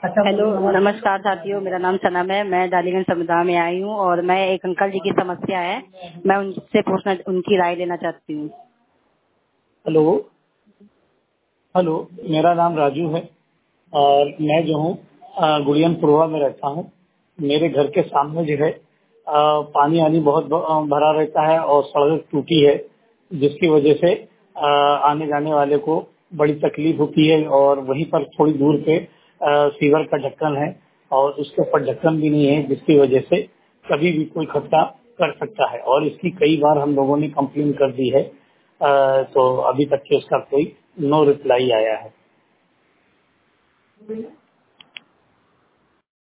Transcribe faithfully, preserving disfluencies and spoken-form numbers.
Hello, नमस्कार साथियों। मेरा नाम सनम है। मैं डालीगंज समुदाय में आई हूँ और मैं एक अंकल जी की समस्या है, मैं उनसे पूछना उनकी राय लेना चाहती हूँ। हेलो हेलो मेरा नाम राजू है और मैं जो हूँ अ, गुड़ियनपुरवा में रहता हूँ। मेरे घर के सामने जो है अ, पानी आनी बहुत ब- अ, भरा रहता है और सड़क टूटी है, जिसकी वजह से अ, आने जाने वाले को बड़ी तकलीफ होती है। और वहीं पर थोड़ी दूर पे अ, सीवर का ढक्कन है और उसके ऊपर ढक्कन भी नहीं है, जिसकी वजह से कभी भी कोई खतरा कर सकता है। और इसकी कई बार हम लोगों ने कंप्लेन कर दी है, अ, तो अभी तक के उसका कोई नो रिप्लाई आया है।